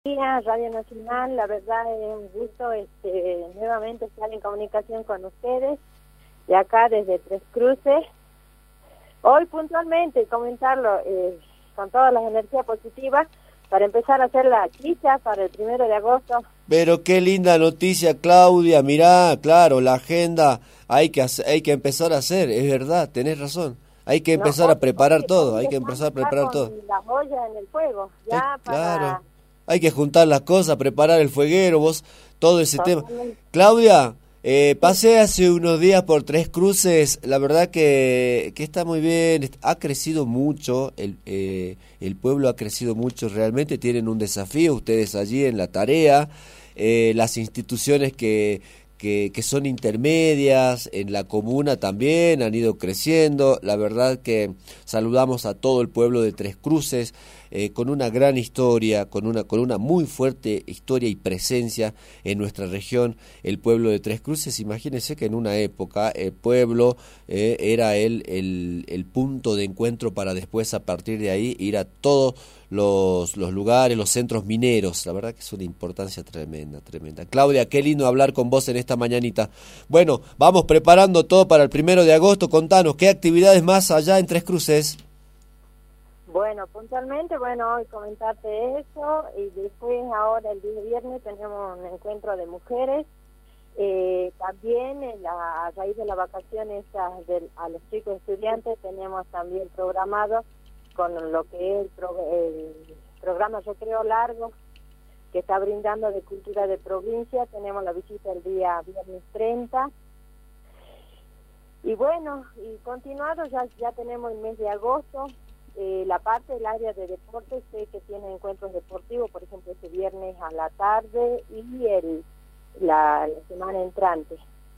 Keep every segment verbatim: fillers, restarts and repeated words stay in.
días, Radio Nacional. La verdad es un gusto este, nuevamente estar en comunicación con ustedes, de acá desde Tres Cruces. Hoy puntualmente comentarlo eh, con todas las energías positivas para empezar a hacer la chicha para el primero de agosto. Pero qué linda noticia, Claudia. Mirá, claro, la agenda hay que hacer, hay que empezar a hacer, es verdad, tenés razón. Hay que empezar no, a preparar hoy, todo, hoy hay que empezar a preparar con todo. Las ollas en el fuego, ya eh, para... Claro, hay que juntar las cosas, preparar el fueguero, vos, todo ese tema. Claudia, eh, pasé hace unos días por Tres Cruces, la verdad que, que está muy bien, ha crecido mucho, el, eh, el pueblo ha crecido mucho, realmente tienen un desafío ustedes allí en la tarea, eh, las instituciones que... Que, que son intermedias en la comuna también han ido creciendo. La verdad que saludamos a todo el pueblo de Tres Cruces eh, con una gran historia, con una con una muy fuerte historia y presencia en nuestra región. El pueblo de Tres Cruces, imagínense que en una época el pueblo eh, era el, el, el punto de encuentro para después a partir de ahí ir a todos los, los lugares, los centros mineros. La verdad que es una importancia tremenda, tremenda. Claudia, qué lindo hablar con vos en esta mañanita. Bueno, vamos preparando todo para el primero de agosto. Contanos, ¿qué actividades más allá en Tres Cruces? Bueno, puntualmente, bueno, hoy comentarte eso, y después ahora el día viernes tenemos un encuentro de mujeres. Eh, también en la, a raíz de las vacaciones de, a los chicos estudiantes tenemos también programado con lo que es el, pro, el programa Recreo Largo que está brindando de cultura de provincia. Tenemos la visita el día viernes treinta. Y bueno, y continuado ya, ya tenemos el mes de agosto. Eh, la parte del área de deportes, sé que tiene encuentros deportivos, por ejemplo, este viernes a la tarde y el la, la semana entrante.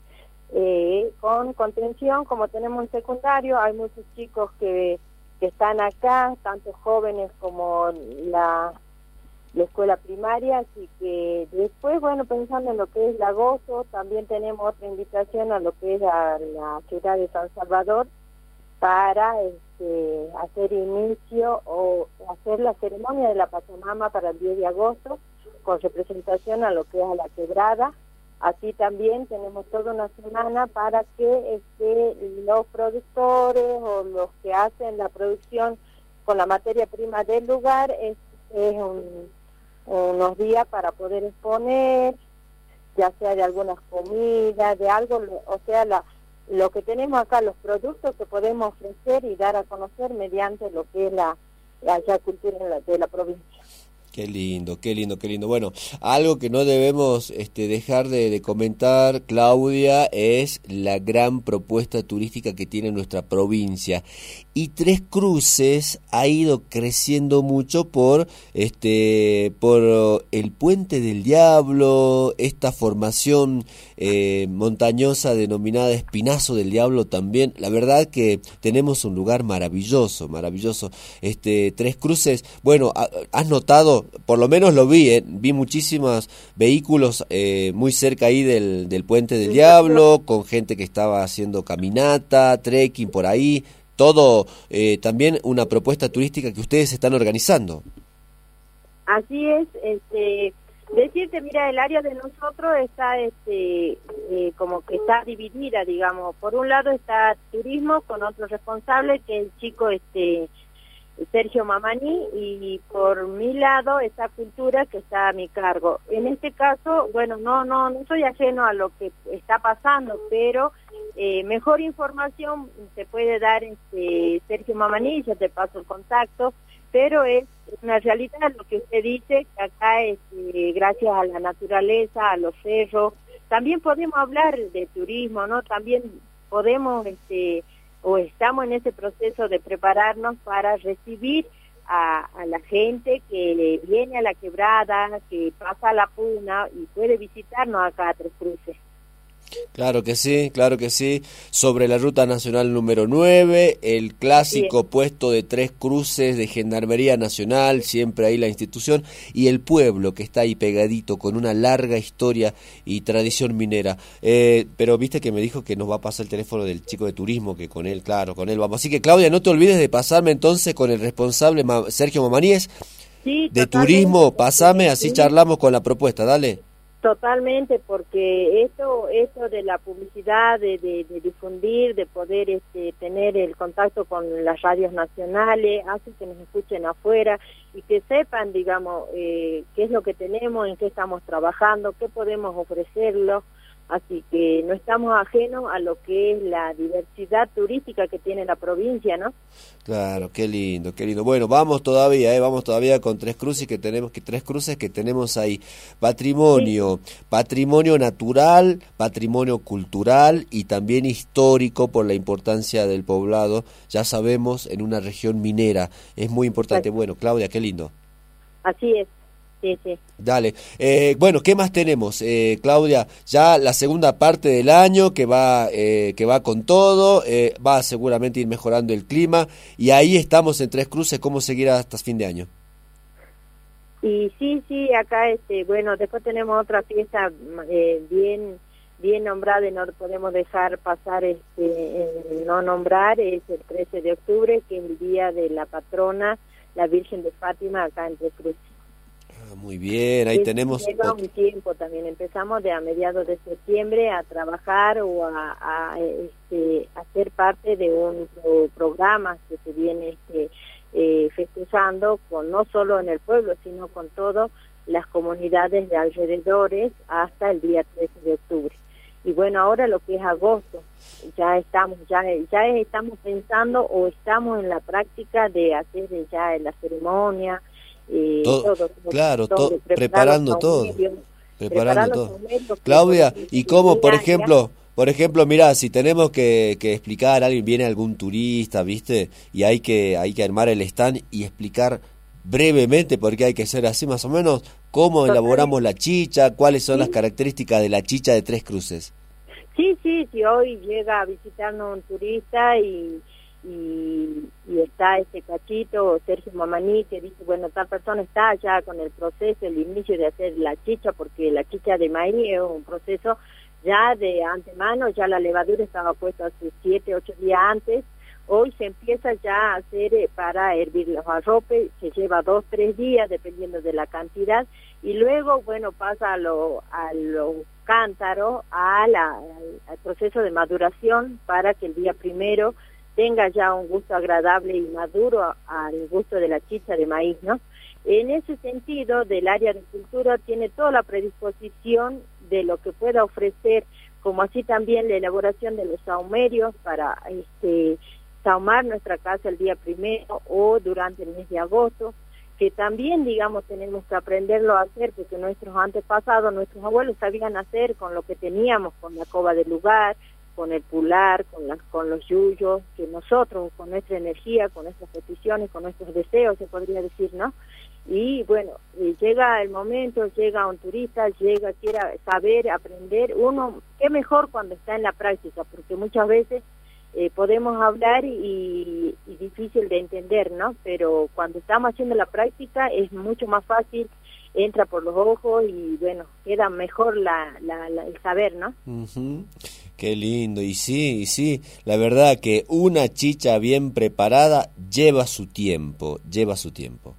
Eh, con contención, como tenemos un secundario, hay muchos chicos que, que están acá, tanto jóvenes como la, la escuela primaria, así que después, bueno, pensando en lo que es el agosto, también tenemos otra invitación a lo que es la, la ciudad de San Salvador, para este, hacer inicio o hacer la ceremonia de la Pachamama para el diez de agosto, con representación a lo que es a la quebrada. Así también tenemos toda una semana para que este, los productores o los que hacen la producción con la materia prima del lugar, es, es un, unos días para poder exponer, ya sea de algunas comidas, de algo, o sea, la lo que tenemos acá, los productos que podemos ofrecer y dar a conocer mediante lo que es la, la, la cultura de la, de la provincia. Qué lindo, qué lindo, qué lindo. Bueno, algo que no debemos este, dejar de, de comentar, Claudia, es la gran propuesta turística que tiene nuestra provincia. Y Tres Cruces ha ido creciendo mucho por este por el Puente del Diablo, esta formación eh, montañosa denominada Espinazo del Diablo también. La verdad que tenemos un lugar maravilloso, maravilloso. Este Tres Cruces, bueno, has notado, por lo menos lo vi, eh, vi muchísimos vehículos eh, muy cerca ahí del, del Puente del Diablo, con gente que estaba haciendo caminata, trekking por ahí. Todo eh, también una propuesta turística que ustedes están organizando. Así es, este, decirte, mira, el área de nosotros está, este, eh, como que está dividida, digamos. Por un lado está turismo con otro responsable, que es el chico, este, Sergio Mamani, y por mi lado está cultura, que está a mi cargo. En este caso, bueno, no, no, no soy ajeno a lo que está pasando, pero Eh, mejor información te puede dar este Sergio Mamani, yo te paso el contacto, pero es una realidad lo que usted dice, que acá es eh, gracias a la naturaleza, a los cerros, también podemos hablar de turismo, ¿no? También podemos, este o estamos en ese proceso de prepararnos para recibir a, a la gente que viene a la quebrada, que pasa a la Puna y puede visitarnos acá a Tres Cruces. Claro que sí, claro que sí. Sobre la ruta nacional número nueve, el clásico Bien. puesto de Tres Cruces de Gendarmería Nacional, siempre ahí la institución, y el pueblo que está ahí pegadito con una larga historia y tradición minera. Eh, pero viste que me dijo que nos va a pasar el teléfono del chico de turismo, que con él, claro, con él vamos. Así que Claudia, no te olvides de pasarme entonces con el responsable Sergio Mamaníes sí, de turismo, pasame, así sí, charlamos con la propuesta, dale. totalmente, porque esto esto de la publicidad, de, de, de difundir, de poder este, tener el contacto con las radios nacionales, hace que nos escuchen afuera y que sepan, digamos, eh, qué es lo que tenemos, en qué estamos trabajando, qué podemos ofrecerlo. Así que no estamos ajenos a lo que es la diversidad turística que tiene la provincia, ¿no? Claro, qué lindo, qué lindo. Bueno, vamos todavía, eh, vamos todavía con Tres Cruces que tenemos que Tres Cruces que tenemos ahí. Patrimonio, sí. Patrimonio natural, patrimonio cultural y también histórico por la importancia del poblado. Ya sabemos, en una región minera es muy importante. Bueno, Claudia, qué lindo. Así es. Sí, sí. Dale. Eh, bueno, ¿qué más tenemos, eh, Claudia? Ya la segunda parte del año que va eh, que va con todo, eh, va a seguramente ir mejorando el clima y ahí estamos en Tres Cruces. ¿Cómo seguirá hasta fin de año? Y sí, sí, acá, este, bueno, después tenemos otra fiesta eh, bien bien nombrada y no podemos dejar pasar, este, eh, no nombrar, es el trece de octubre, que es el día de la patrona, la Virgen de Fátima, acá en Tres Cruces. Muy bien, ahí es, tenemos... Lleva un tiempo también, empezamos de a mediados de septiembre a trabajar o a, a, este, a ser parte de un pro, programa que se viene este, eh, festejando con, no solo en el pueblo, sino con todas las comunidades de alrededores hasta el día trece de octubre. Y bueno, ahora lo que es agosto, ya estamos ya ya estamos pensando o estamos en la práctica de hacer ya la ceremonia, Eh, todo, todo, claro, todo, to, preparando todo, medios, preparando todo. Claudia, y cómo, por ejemplo, por ejemplo, mira, si tenemos que, que explicar a alguien, viene algún turista, ¿viste? Y hay que hay que armar el stand y explicar brevemente, porque hay que ser así más o menos, cómo Total. elaboramos la chicha, cuáles son sí. las características de la chicha de Tres Cruces. Sí, sí, si hoy llega a visitarnos un turista y Y, y está este cachito, Sergio Mamaní, que dice, bueno, tal persona está ya con el proceso, el inicio de hacer la chicha, porque la chicha de maíz es un proceso ya de antemano, ya la levadura estaba puesta hace siete, ocho días antes, hoy se empieza ya a hacer eh, para hervir los arropes, se lleva dos, tres días, dependiendo de la cantidad, y luego, bueno, pasa a los a los cántaros, a la, al, al proceso de maduración, para que el día primero tenga ya un gusto agradable y maduro al gusto de la chicha de maíz, ¿no? En ese sentido, del área de cultura tiene toda la predisposición de lo que pueda ofrecer, como así también la elaboración de los sahumerios para este, sahumar nuestra casa el día primero o durante el mes de agosto, que también, digamos, tenemos que aprenderlo a hacer, porque nuestros antepasados, nuestros abuelos sabían hacer con lo que teníamos, con la coba del lugar, con el pular, con, las, con los yuyos, que nosotros, con nuestra energía, con nuestras peticiones, con nuestros deseos, se podría decir, ¿no? Y bueno, eh, llega el momento, llega un turista, llega, quiera saber, aprender, uno, qué mejor cuando está en la práctica, porque muchas veces eh, podemos hablar y, y difícil de entender, ¿no? Pero cuando estamos haciendo la práctica es mucho más fácil, entra por los ojos y bueno, queda mejor la, la, la, el saber, ¿no? Uh-huh. Qué lindo, y sí, y sí, la verdad que una chicha bien preparada lleva su tiempo, lleva su tiempo.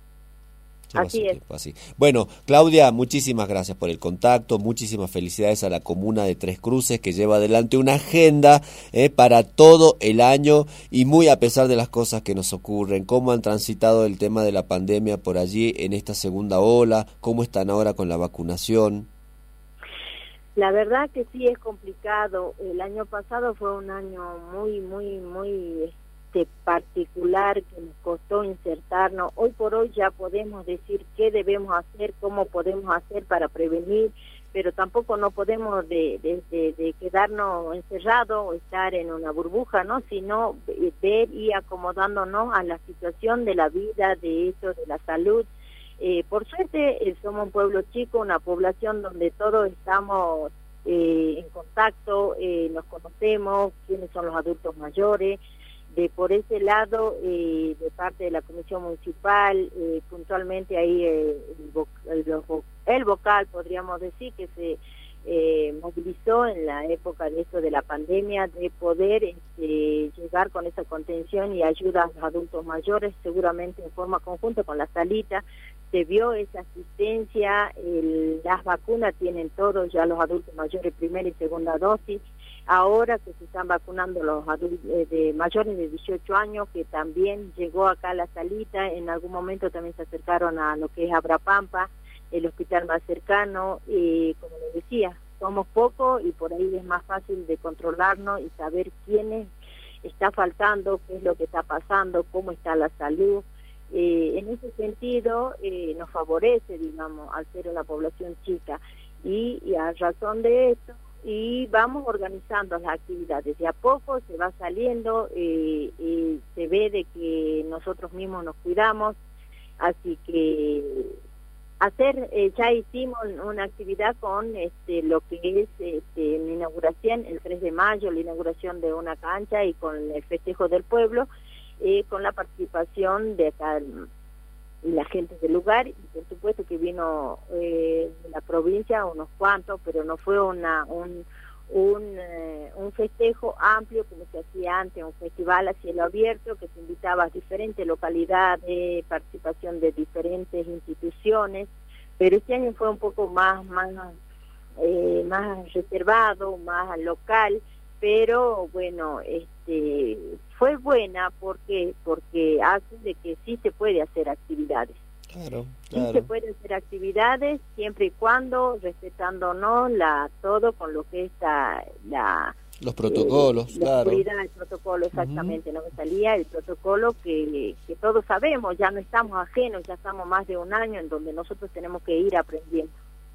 Lleva así su es. Tiempo, así. Bueno, Claudia, muchísimas gracias por el contacto, muchísimas felicidades a la comuna de Tres Cruces que lleva adelante una agenda eh, para todo el año y muy a pesar de las cosas que nos ocurren, cómo han transitado el tema de la pandemia por allí en esta segunda ola, cómo están ahora con la vacunación. La verdad que sí es complicado. El año pasado fue un año muy, muy, muy este, particular que nos costó insertarnos. Hoy por hoy ya podemos decir qué debemos hacer, cómo podemos hacer para prevenir, pero tampoco no podemos de, de, de, de quedarnos encerrados o estar en una burbuja, ¿no? Sino ver y acomodándonos a la situación de la vida, de eso, de la salud. Eh, por suerte eh, somos un pueblo chico, una población donde todos estamos eh, en contacto, eh, nos conocemos, quiénes son los adultos mayores. De por ese lado, eh, de parte de la Comisión Municipal, eh, puntualmente ahí eh, el, vo el, el vocal, podríamos decir, que se eh, movilizó en la época de esto de la pandemia, de poder este, llegar con esa contención y ayuda a los adultos mayores, seguramente en forma conjunta con la salita. Se vio esa asistencia, el, las vacunas tienen todos ya los adultos mayores, primera y segunda dosis. Ahora que se están vacunando los adultos eh, de mayores de dieciocho años, que también llegó acá a la salita, en algún momento también se acercaron a lo que es Abrapampa, el hospital más cercano, y como les decía, somos pocos y por ahí es más fácil de controlarnos y saber quiénes está faltando, qué es lo que está pasando, cómo está la salud. Eh, en ese sentido eh, nos favorece, digamos, al ser una población chica, y, y a razón de esto, y vamos organizando las actividades. De a poco se va saliendo, eh, eh, se ve de que nosotros mismos nos cuidamos, así que hacer, eh, ya hicimos una actividad con este, lo que es este, la inauguración, el tres de mayo, la inauguración de una cancha y con el festejo del pueblo, eh, con la participación de acá la gente del lugar, y por supuesto que vino eh, de la provincia unos cuantos, pero no fue una un un, eh, un festejo amplio como se hacía antes, un festival a cielo abierto que se invitaba a diferentes localidades, participación de diferentes instituciones, pero este año fue un poco más más eh, más reservado, más local, pero bueno, este fue buena porque porque hace de que sí se puede hacer actividades. Claro, claro. Sí se puede hacer actividades siempre y cuando respetándonos la todo con lo que está la los protocolos, eh, la claro. seguridad, el protocolo exactamente, uh-huh. No me salía el protocolo que, que todos sabemos, ya no estamos ajenos, ya estamos más de un año en donde nosotros tenemos que ir aprendiendo.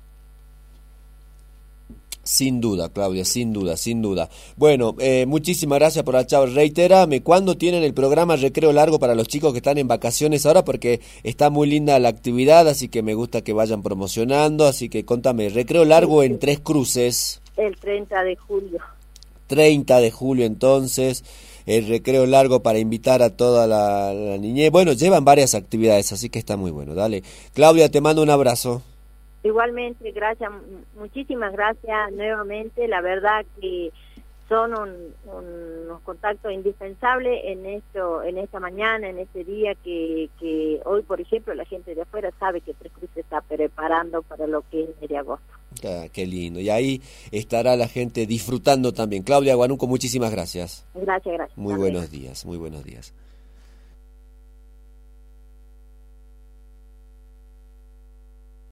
Sin duda, Claudia, sin duda, sin duda. Bueno, eh, muchísimas gracias por la charla. Reitérame, ¿cuándo tienen el programa Recreo Largo para los chicos que están en vacaciones ahora? Porque está muy linda la actividad, así que me gusta que vayan promocionando. Así que contame, Recreo Largo en Tres Cruces. El treinta de julio. treinta de julio, entonces, el Recreo Largo para invitar a toda la, la niñez. Bueno, llevan varias actividades, así que está muy bueno. Dale. Claudia, te mando un abrazo. Igualmente, gracias, muchísimas gracias nuevamente, la verdad que son un, un, unos contactos indispensables en esto, en esta mañana, en este día que, que hoy, por ejemplo, la gente de afuera sabe que Tres Cruces está preparando para lo que es el mes de agosto. Ah, qué lindo, y ahí estará la gente disfrutando también. Claudia Guanuco, muchísimas gracias. Gracias, gracias. Muy buenos días, muy buenos días.